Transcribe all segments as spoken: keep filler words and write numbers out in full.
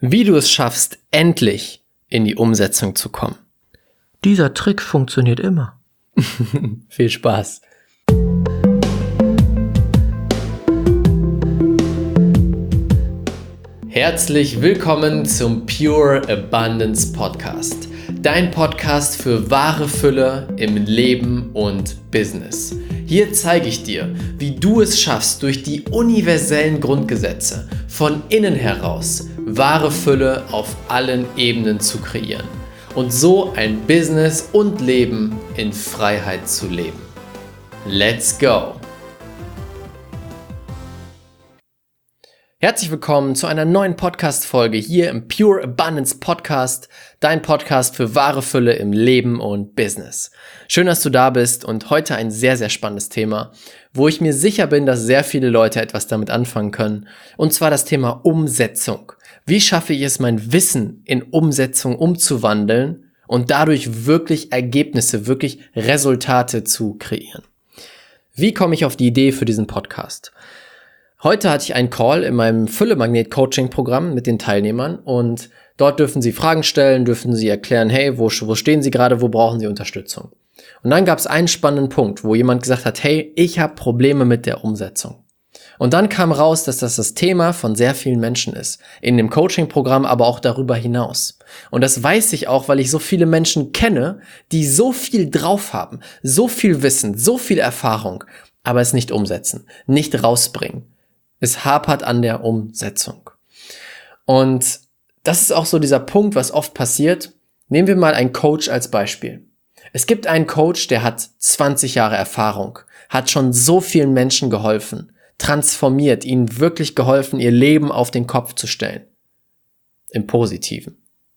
Wie du es schaffst, endlich in die Umsetzung zu kommen. Dieser Trick funktioniert immer. Viel Spaß. Herzlich willkommen zum Pure Abundance Podcast. Dein Podcast für wahre Fülle im Leben und Business. Hier zeige ich dir, wie du es schaffst, durch die universellen Grundgesetze von innen heraus wahre Fülle auf allen Ebenen zu kreieren und so ein Business und Leben in Freiheit zu leben. Let's go! Herzlich willkommen zu einer neuen Podcast-Folge hier im Pure Abundance Podcast, dein Podcast für wahre Fülle im Leben und Business. Schön, dass du da bist und heute ein sehr, sehr spannendes Thema, wo ich mir sicher bin, dass sehr viele Leute etwas damit anfangen können, und zwar das Thema Umsetzung. Wie schaffe ich es, mein Wissen in Umsetzung umzuwandeln und dadurch wirklich Ergebnisse, wirklich Resultate zu kreieren? Wie komme ich auf die Idee für diesen Podcast? Heute hatte ich einen Call in meinem Fülle-Magnet-Coaching-Programm mit den Teilnehmern und dort dürfen sie Fragen stellen, dürfen sie erklären, hey, wo, wo stehen sie gerade, wo brauchen sie Unterstützung? Und dann gab es einen spannenden Punkt, wo jemand gesagt hat, hey, ich habe Probleme mit der Umsetzung. Und dann kam raus, dass das das Thema von sehr vielen Menschen ist, in dem Coaching-Programm, aber auch darüber hinaus. Und das weiß ich auch, weil ich so viele Menschen kenne, die so viel drauf haben, so viel Wissen, so viel Erfahrung, aber es nicht umsetzen, nicht rausbringen. Es hapert an der Umsetzung. Und das ist auch so dieser Punkt, was oft passiert. Nehmen wir mal einen Coach als Beispiel. Es gibt einen Coach, der hat zwanzig Jahre Erfahrung, hat schon so vielen Menschen geholfen, transformiert, ihnen wirklich geholfen, ihr Leben auf den Kopf zu stellen. Im Positiven.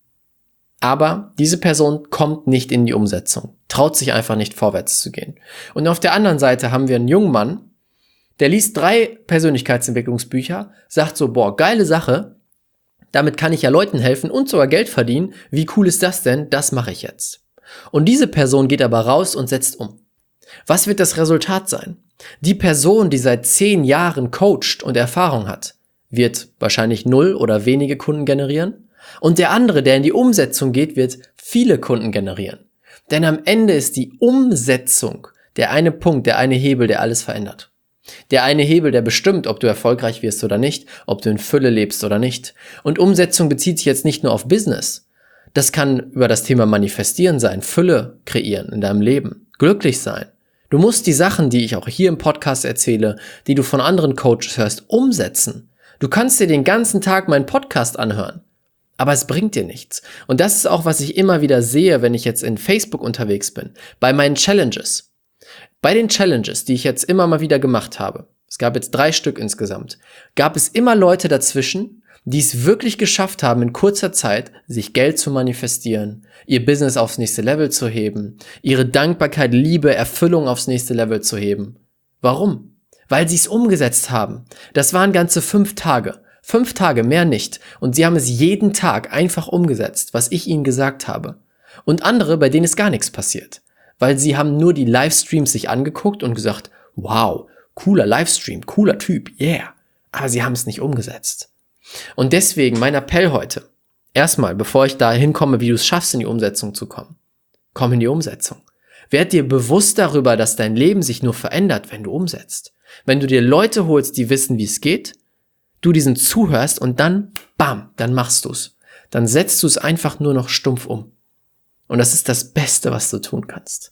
Aber diese Person kommt nicht in die Umsetzung, traut sich einfach nicht vorwärts zu gehen. Und auf der anderen Seite haben wir einen jungen Mann, der liest drei Persönlichkeitsentwicklungsbücher, sagt so, boah, geile Sache, damit kann ich ja Leuten helfen und sogar Geld verdienen. Wie cool ist das denn? Das mache ich jetzt. Und diese Person geht aber raus und setzt um. Was wird das Resultat sein? Die Person, die seit zehn Jahren coacht und Erfahrung hat, wird wahrscheinlich null oder wenige Kunden generieren. Und der andere, der in die Umsetzung geht, wird viele Kunden generieren. Denn am Ende ist die Umsetzung der eine Punkt, der eine Hebel, der alles verändert. Der eine Hebel, der bestimmt, ob du erfolgreich wirst oder nicht, ob du in Fülle lebst oder nicht. Und Umsetzung bezieht sich jetzt nicht nur auf Business. Das kann über das Thema Manifestieren sein, Fülle kreieren in deinem Leben, glücklich sein. Du musst die Sachen, die ich auch hier im Podcast erzähle, die du von anderen Coaches hörst, umsetzen. Du kannst dir den ganzen Tag meinen Podcast anhören, aber es bringt dir nichts. Und das ist auch, was ich immer wieder sehe, wenn ich jetzt in Facebook unterwegs bin, bei meinen Challenges. Bei den Challenges, die ich jetzt immer mal wieder gemacht habe, es gab jetzt drei Stück insgesamt, gab es immer Leute dazwischen, die es wirklich geschafft haben, in kurzer Zeit sich Geld zu manifestieren, ihr Business aufs nächste Level zu heben, ihre Dankbarkeit, Liebe, Erfüllung aufs nächste Level zu heben. Warum? Weil sie es umgesetzt haben. Das waren ganze fünf Tage. Fünf Tage, mehr nicht. Und sie haben es jeden Tag einfach umgesetzt, was ich ihnen gesagt habe. Und andere, bei denen ist gar nichts passiert. Weil sie haben nur die Livestreams sich angeguckt und gesagt, wow, cooler Livestream, cooler Typ, yeah. Aber sie haben es nicht umgesetzt. Und deswegen mein Appell heute, erstmal, bevor ich da hinkomme, wie du es schaffst, in die Umsetzung zu kommen, komm in die Umsetzung. Werd dir bewusst darüber, dass dein Leben sich nur verändert, wenn du umsetzt. Wenn du dir Leute holst, die wissen, wie es geht, du diesen zuhörst und dann, bam, dann machst du es. Dann setzt du es einfach nur noch stumpf um. Und das ist das Beste, was du tun kannst.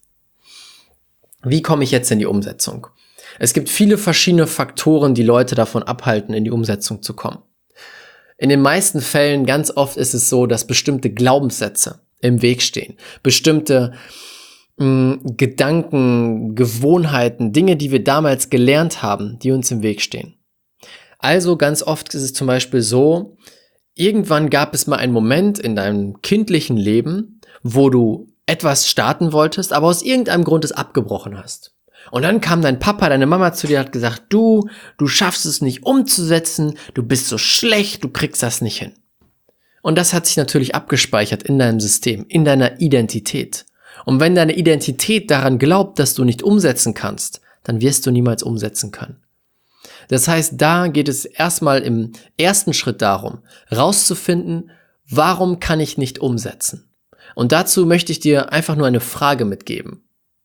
Wie komme ich jetzt in die Umsetzung? Es gibt viele verschiedene Faktoren, die Leute davon abhalten, in die Umsetzung zu kommen. In den meisten Fällen, ganz oft ist es so, dass bestimmte Glaubenssätze im Weg stehen. Bestimmte mh, Gedanken, Gewohnheiten, Dinge, die wir damals gelernt haben, die uns im Weg stehen. Also ganz oft ist es zum Beispiel so, irgendwann gab es mal einen Moment in deinem kindlichen Leben, wo du etwas starten wolltest, aber aus irgendeinem Grund es abgebrochen hast. Und dann kam dein Papa, deine Mama zu dir und hat gesagt, du, du schaffst es nicht umzusetzen, du bist so schlecht, du kriegst das nicht hin. Und das hat sich natürlich abgespeichert in deinem System, in deiner Identität. Und wenn deine Identität daran glaubt, dass du nicht umsetzen kannst, dann wirst du niemals umsetzen können. Das heißt, da geht es erstmal im ersten Schritt darum, rauszufinden, warum kann ich nicht umsetzen? Und dazu möchte ich dir einfach nur eine Frage mitgeben.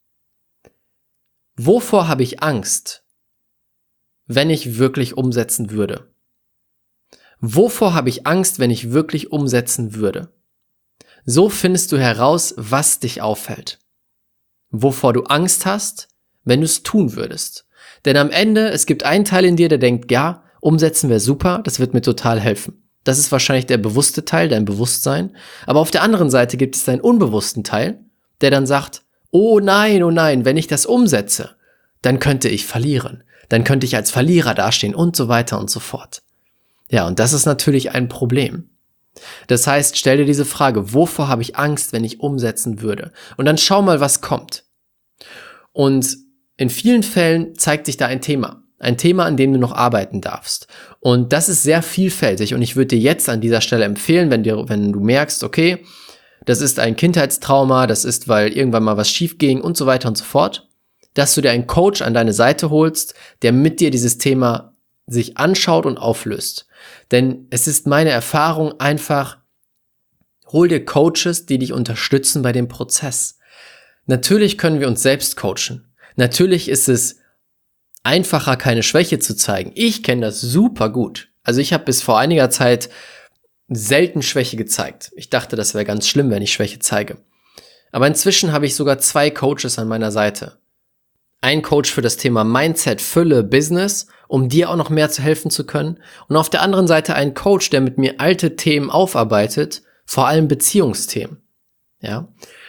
Wovor habe ich Angst, wenn ich wirklich umsetzen würde? Wovor habe ich Angst, wenn ich wirklich umsetzen würde? So findest du heraus, was dich auffällt. Wovor du Angst hast, wenn du es tun würdest. Denn am Ende, es gibt einen Teil in dir, der denkt, ja, umsetzen wäre super, das wird mir total helfen. Das ist wahrscheinlich der bewusste Teil, dein Bewusstsein. Aber auf der anderen Seite gibt es deinen unbewussten Teil, der dann sagt, oh nein, oh nein, wenn ich das umsetze, dann könnte ich verlieren. Dann könnte ich als Verlierer dastehen und so weiter und so fort. Ja, und das ist natürlich ein Problem. Das heißt, stell dir diese Frage, wovor habe ich Angst, wenn ich umsetzen würde? Und dann schau mal, was kommt. Und in vielen Fällen zeigt sich da ein Thema. Ein Thema, an dem du noch arbeiten darfst. Und das ist sehr vielfältig. Und ich würde dir jetzt an dieser Stelle empfehlen, wenn, dir, wenn du merkst, okay, das ist ein Kindheitstrauma, das ist, weil irgendwann mal was schief ging und so weiter und so fort, dass du dir einen Coach an deine Seite holst, der mit dir dieses Thema sich anschaut und auflöst. Denn es ist meine Erfahrung einfach, hol dir Coaches, die dich unterstützen bei dem Prozess. Natürlich können wir uns selbst coachen. Natürlich ist es einfacher, keine Schwäche zu zeigen. Ich kenne das super gut. Also ich habe bis vor einiger Zeit selten Schwäche gezeigt. Ich dachte, das wäre ganz schlimm, wenn ich Schwäche zeige. Aber inzwischen habe ich sogar zwei Coaches an meiner Seite. Ein Coach für das Thema Mindset, Fülle, Business, um dir auch noch mehr zu helfen zu können. Und auf der anderen Seite ein Coach, der mit mir alte Themen aufarbeitet, vor allem Beziehungsthemen. Ja.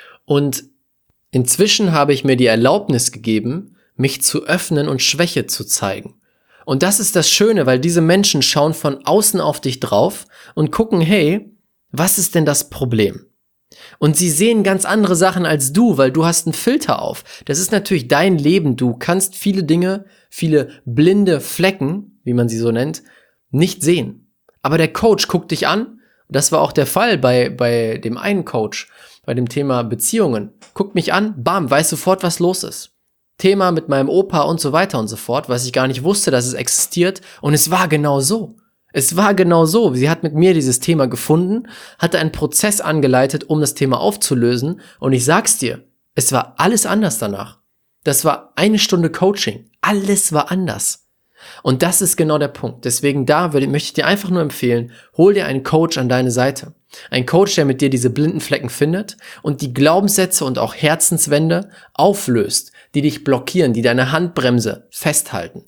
Und inzwischen habe ich mir die Erlaubnis gegeben, mich zu öffnen und Schwäche zu zeigen. Und das ist das Schöne, weil diese Menschen schauen von außen auf dich drauf und gucken, hey, was ist denn das Problem? Und sie sehen ganz andere Sachen als du, weil du hast einen Filter auf. Das ist natürlich dein Leben. Du kannst viele Dinge, viele blinde Flecken, wie man sie so nennt, nicht sehen. Aber der Coach guckt dich an. Das war auch der Fall bei, bei dem einen Coach, bei dem Thema Beziehungen. Guckt mich an, bam, weiß sofort, was los ist. Thema mit meinem Opa und so weiter und so fort, was ich gar nicht wusste, dass es existiert. Und es war genau so. Es war genau so. Sie hat mit mir dieses Thema gefunden, hatte einen Prozess angeleitet, um das Thema aufzulösen. Und ich sag's dir, es war alles anders danach. Das war eine Stunde Coaching. Alles war anders. Und das ist genau der Punkt. Deswegen da würde, möchte ich dir einfach nur empfehlen, hol dir einen Coach an deine Seite. Ein Coach, der mit dir diese blinden Flecken findet und die Glaubenssätze und auch Herzenswände auflöst, die dich blockieren, die deine Handbremse festhalten.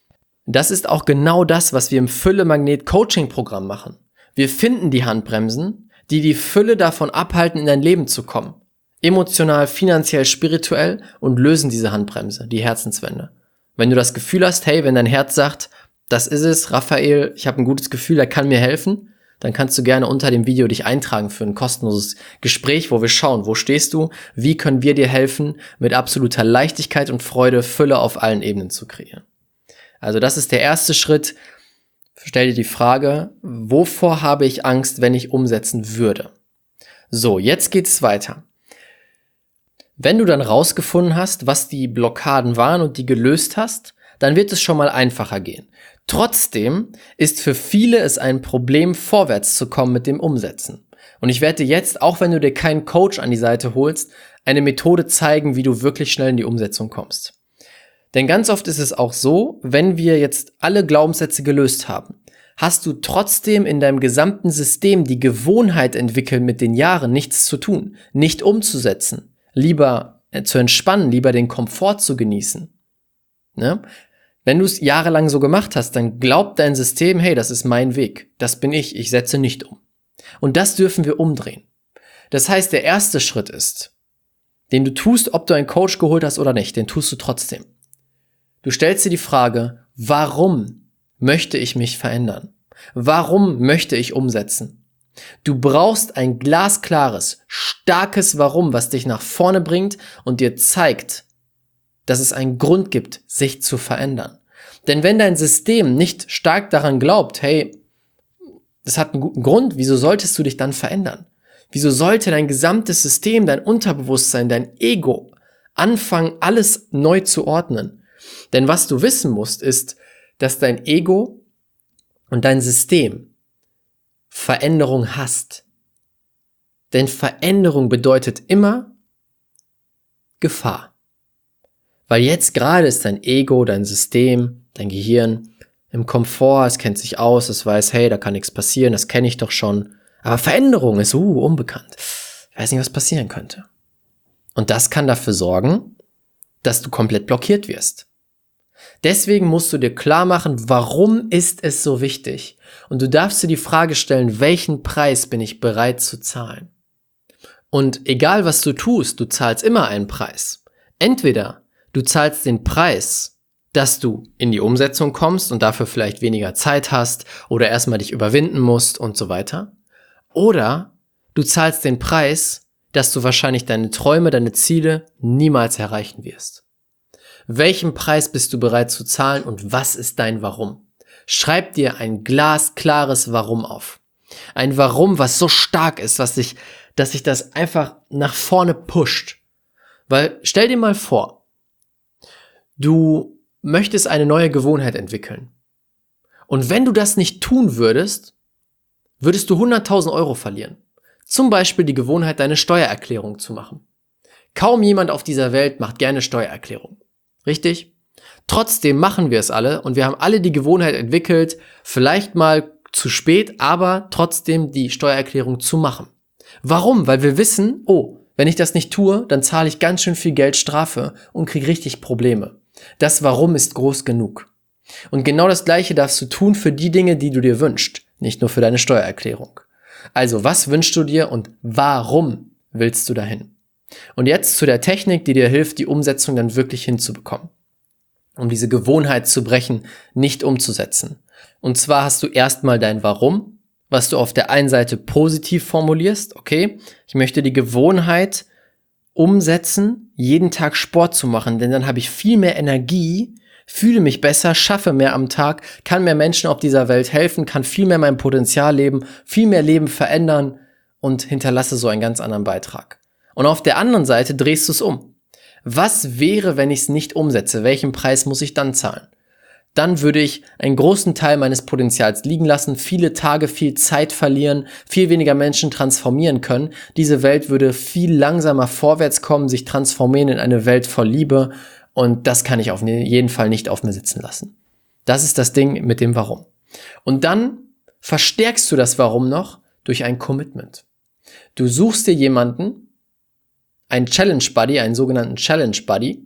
Das ist auch genau das, was wir im Fülle-Magnet-Coaching-Programm machen. Wir finden die Handbremsen, die die Fülle davon abhalten, in dein Leben zu kommen. Emotional, finanziell, spirituell und lösen diese Handbremse, die Herzenswände. Wenn du das Gefühl hast, hey, wenn dein Herz sagt, das ist es, Raphael, ich habe ein gutes Gefühl, er kann mir helfen, dann kannst du gerne unter dem Video dich eintragen für ein kostenloses Gespräch, wo wir schauen, wo stehst du, wie können wir dir helfen, mit absoluter Leichtigkeit und Freude Fülle auf allen Ebenen zu kreieren. Also das ist der erste Schritt. Stell dir die Frage, wovor habe ich Angst, wenn ich umsetzen würde? So, jetzt geht's weiter. Wenn du dann rausgefunden hast, was die Blockaden waren und die gelöst hast, dann wird es schon mal einfacher gehen. Trotzdem ist für viele es ein Problem, vorwärts zu kommen mit dem Umsetzen. Und ich werde dir jetzt, auch wenn du dir keinen Coach an die Seite holst, eine Methode zeigen, wie du wirklich schnell in die Umsetzung kommst. Denn ganz oft ist es auch so, wenn wir jetzt alle Glaubenssätze gelöst haben, hast du trotzdem in deinem gesamten System die Gewohnheit entwickelt, mit den Jahren nichts zu tun, nicht umzusetzen, lieber äh, zu entspannen, lieber den Komfort zu genießen. Ne? Wenn du es jahrelang so gemacht hast, dann glaubt dein System, hey, das ist mein Weg, das bin ich, ich setze nicht um. Und das dürfen wir umdrehen. Das heißt, der erste Schritt ist, den du tust, ob du einen Coach geholt hast oder nicht, den tust du trotzdem. Du stellst dir die Frage, warum möchte ich mich verändern? Warum möchte ich umsetzen? Du brauchst ein glasklares, starkes Warum, was dich nach vorne bringt und dir zeigt, dass es einen Grund gibt, sich zu verändern. Denn wenn dein System nicht stark daran glaubt, hey, das hat einen guten Grund, wieso solltest du dich dann verändern? Wieso sollte dein gesamtes System, dein Unterbewusstsein, dein Ego anfangen, alles neu zu ordnen? Denn was du wissen musst, ist, dass dein Ego und dein System Veränderung hasst. Denn Veränderung bedeutet immer Gefahr. Weil jetzt gerade ist dein Ego, dein System, dein Gehirn im Komfort, es kennt sich aus, es weiß, hey, da kann nichts passieren, das kenne ich doch schon. Aber Veränderung ist uh, unbekannt. Ich weiß nicht, was passieren könnte. Und das kann dafür sorgen, dass du komplett blockiert wirst. Deswegen musst du dir klar machen, warum ist es so wichtig? Und du darfst dir die Frage stellen, welchen Preis bin ich bereit zu zahlen? Und egal was du tust, du zahlst immer einen Preis. Entweder du zahlst den Preis, dass du in die Umsetzung kommst und dafür vielleicht weniger Zeit hast oder erstmal dich überwinden musst und so weiter. Oder du zahlst den Preis, dass du wahrscheinlich deine Träume, deine Ziele niemals erreichen wirst. Welchen Preis bist du bereit zu zahlen und was ist dein Warum? Schreib dir ein glasklares Warum auf. Ein Warum, was so stark ist, was dich, dass sich das einfach nach vorne pusht. Weil stell dir mal vor, du möchtest eine neue Gewohnheit entwickeln. Und wenn du das nicht tun würdest, würdest du hunderttausend Euro verlieren. Zum Beispiel die Gewohnheit, deine Steuererklärung zu machen. Kaum jemand auf dieser Welt macht gerne Steuererklärung. Richtig? Trotzdem machen wir es alle und wir haben alle die Gewohnheit entwickelt, vielleicht mal zu spät, aber trotzdem die Steuererklärung zu machen. Warum? Weil wir wissen, oh, wenn ich das nicht tue, dann zahle ich ganz schön viel Geld Strafe und kriege richtig Probleme. Das Warum ist groß genug. Und genau das Gleiche darfst du tun für die Dinge, die du dir wünschst, nicht nur für deine Steuererklärung. Also, was wünschst du dir und warum willst du dahin? Und jetzt zu der Technik, die dir hilft, die Umsetzung dann wirklich hinzubekommen. Um diese Gewohnheit zu brechen, nicht umzusetzen. Und zwar hast du erstmal dein Warum, was du auf der einen Seite positiv formulierst. Okay, ich möchte die Gewohnheit umsetzen, jeden Tag Sport zu machen, denn dann habe ich viel mehr Energie, fühle mich besser, schaffe mehr am Tag, kann mehr Menschen auf dieser Welt helfen, kann viel mehr mein Potenzial leben, viel mehr Leben verändern und hinterlasse so einen ganz anderen Beitrag. Und auf der anderen Seite drehst du es um. Was wäre, wenn ich es nicht umsetze? Welchen Preis muss ich dann zahlen? Dann würde ich einen großen Teil meines Potenzials liegen lassen, viele Tage, viel Zeit verlieren, viel weniger Menschen transformieren können. Diese Welt würde viel langsamer vorwärts kommen, sich transformieren in eine Welt voll Liebe und das kann ich auf jeden Fall nicht auf mir sitzen lassen. Das ist das Ding mit dem Warum. Und dann verstärkst du das Warum noch durch ein Commitment. Du suchst dir jemanden, einen Challenge Buddy, einen sogenannten Challenge Buddy,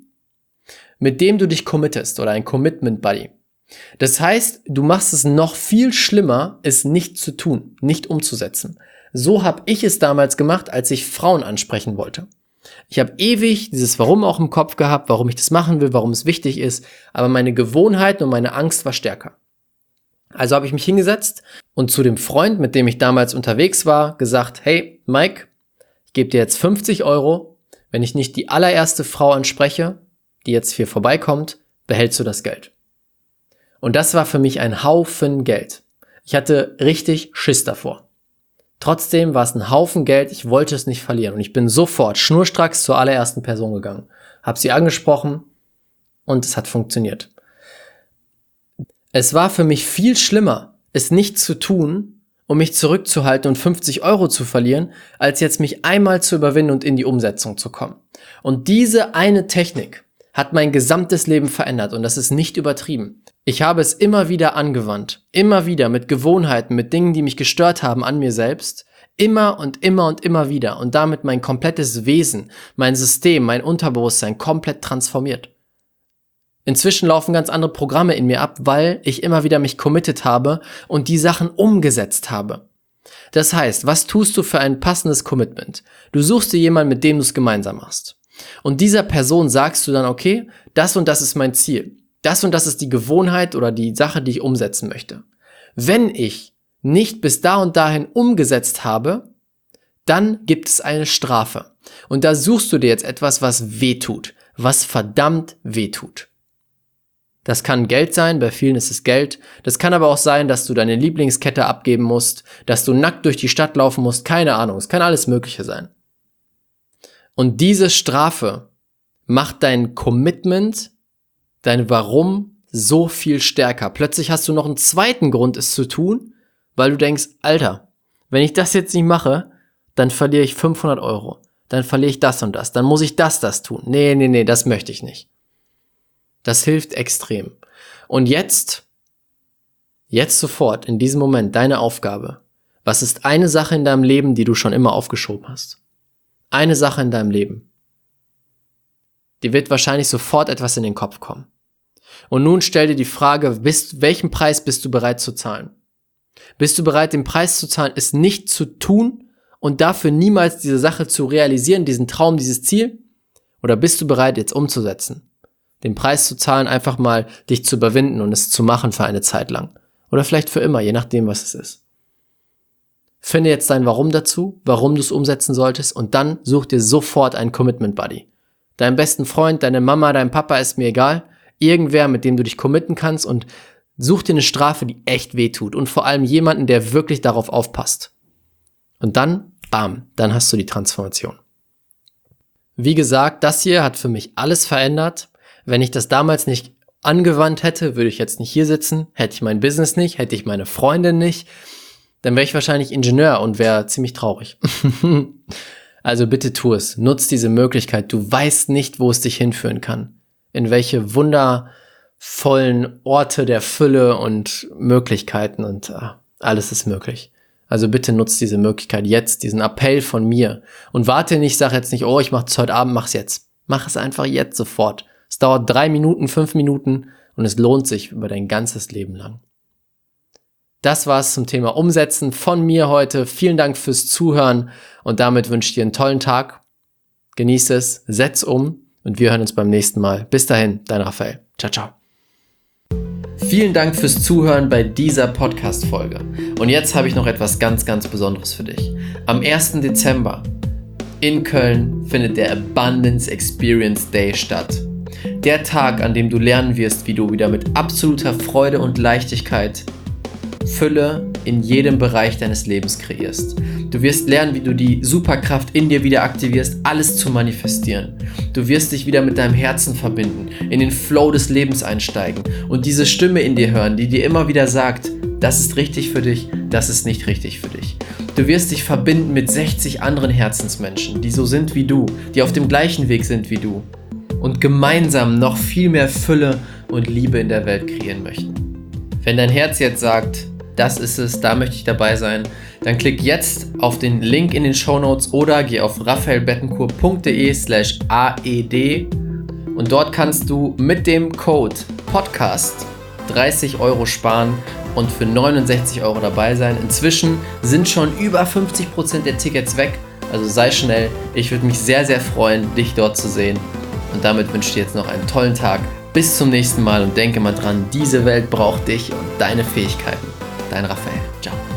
mit dem du dich committest oder ein Commitment Buddy. Das heißt, du machst es noch viel schlimmer, es nicht zu tun, nicht umzusetzen. So habe ich es damals gemacht, als ich Frauen ansprechen wollte. Ich habe ewig dieses Warum auch im Kopf gehabt, warum ich das machen will, warum es wichtig ist, aber meine Gewohnheit und meine Angst war stärker. Also habe ich mich hingesetzt und zu dem Freund, mit dem ich damals unterwegs war, gesagt, hey Mike, ich gebe dir jetzt fünfzig Euro, wenn ich nicht die allererste Frau anspreche, die jetzt hier vorbeikommt, behältst du das Geld. Und das war für mich ein Haufen Geld. Ich hatte richtig Schiss davor. Trotzdem war es ein Haufen Geld, ich wollte es nicht verlieren. Und ich bin sofort schnurstracks zur allerersten Person gegangen, habe sie angesprochen und es hat funktioniert. Es war für mich viel schlimmer, es nicht zu tun, um mich zurückzuhalten und fünfzig Euro zu verlieren, als jetzt mich einmal zu überwinden und in die Umsetzung zu kommen. Und diese eine Technik hat mein gesamtes Leben verändert und das ist nicht übertrieben. Ich habe es immer wieder angewandt, immer wieder mit Gewohnheiten, mit Dingen, die mich gestört haben an mir selbst, immer und immer und immer wieder und damit mein komplettes Wesen, mein System, mein Unterbewusstsein komplett transformiert. Inzwischen laufen ganz andere Programme in mir ab, weil ich immer wieder mich committed habe und die Sachen umgesetzt habe. Das heißt, was tust du für ein passendes Commitment? Du suchst dir jemanden, mit dem du es gemeinsam machst. Und dieser Person sagst du dann, okay, das und das ist mein Ziel. Das und das ist die Gewohnheit oder die Sache, die ich umsetzen möchte. Wenn ich nicht bis da und dahin umgesetzt habe, dann gibt es eine Strafe. Und da suchst du dir jetzt etwas, was wehtut, was verdammt wehtut. Das kann Geld sein, bei vielen ist es Geld. Das kann aber auch sein, dass du deine Lieblingskette abgeben musst, dass du nackt durch die Stadt laufen musst, keine Ahnung, es kann alles Mögliche sein. Und diese Strafe macht dein Commitment, dein Warum so viel stärker. Plötzlich hast du noch einen zweiten Grund, es zu tun, weil du denkst, Alter, wenn ich das jetzt nicht mache, dann verliere ich fünfhundert Euro. Dann verliere ich das und das. Dann muss ich das, das tun. Nee, nee, nee, das möchte ich nicht. Das hilft extrem. Und jetzt, jetzt sofort, in diesem Moment, deine Aufgabe. Was ist eine Sache in deinem Leben, die du schon immer aufgeschoben hast? Eine Sache in deinem Leben. Dir wird wahrscheinlich sofort etwas in den Kopf kommen. Und nun stell dir die Frage, bist, welchen Preis bist du bereit zu zahlen? Bist du bereit, den Preis zu zahlen, es nicht zu tun und dafür niemals diese Sache zu realisieren, diesen Traum, dieses Ziel? Oder bist du bereit, jetzt umzusetzen? Den Preis zu zahlen, einfach mal dich zu überwinden und es zu machen für eine Zeit lang. Oder vielleicht für immer, je nachdem, was es ist. Finde jetzt dein Warum dazu, warum du es umsetzen solltest und dann such dir sofort einen Commitment Buddy. Deinen besten Freund, deine Mama, dein Papa, ist mir egal. Irgendwer, mit dem du dich committen kannst und such dir eine Strafe, die echt wehtut und vor allem jemanden, der wirklich darauf aufpasst. Und dann, bam, dann hast du die Transformation. Wie gesagt, das hier hat für mich alles verändert. Wenn ich das damals nicht angewandt hätte, würde ich jetzt nicht hier sitzen, hätte ich mein Business nicht, hätte ich meine Freundin nicht, dann wäre ich wahrscheinlich Ingenieur und wäre ziemlich traurig. Also bitte tu es, nutz diese Möglichkeit. Du weißt nicht, wo es dich hinführen kann. In welche wundervollen Orte der Fülle und Möglichkeiten und äh, alles ist möglich. Also bitte nutzt diese Möglichkeit jetzt, diesen Appell von mir. Und warte nicht, sag jetzt nicht, oh, ich mach's heute Abend, mach's jetzt. Mach es einfach jetzt sofort. Es dauert drei Minuten, fünf Minuten und es lohnt sich über dein ganzes Leben lang. Das war's zum Thema Umsetzen von mir heute. Vielen Dank fürs Zuhören und damit wünsche ich dir einen tollen Tag. Genieß es, setz um und wir hören uns beim nächsten Mal. Bis dahin, dein Raphael. Ciao, ciao. Vielen Dank fürs Zuhören bei dieser Podcast-Folge. Und jetzt habe ich noch etwas ganz, ganz Besonderes für dich. Am ersten Dezember in Köln findet der Abundance Experience Day statt. Der Tag, an dem du lernen wirst, wie du wieder mit absoluter Freude und Leichtigkeit Fülle in jedem Bereich deines Lebens kreierst. Du wirst lernen, wie du die Superkraft in dir wieder aktivierst, alles zu manifestieren. Du wirst dich wieder mit deinem Herzen verbinden, in den Flow des Lebens einsteigen und diese Stimme in dir hören, die dir immer wieder sagt, das ist richtig für dich, das ist nicht richtig für dich. Du wirst dich verbinden mit sechzig anderen Herzensmenschen, die so sind wie du, die auf dem gleichen Weg sind wie du und gemeinsam noch viel mehr Fülle und Liebe in der Welt kreieren möchten. Wenn dein Herz jetzt sagt, das ist es, da möchte ich dabei sein, dann klick jetzt auf den Link in den Shownotes oder geh auf raphaelbettencourt.de slash aed und dort kannst du mit dem Code Podcast dreißig Euro sparen und für neunundsechzig Euro dabei sein. Inzwischen sind schon über fünfzig Prozent der Tickets weg, also sei schnell. Ich würde mich sehr, sehr freuen, dich dort zu sehen. Und damit wünsche ich dir jetzt noch einen tollen Tag. Bis zum nächsten Mal und denke mal dran, diese Welt braucht dich und deine Fähigkeiten. Dein Raphael. Ciao.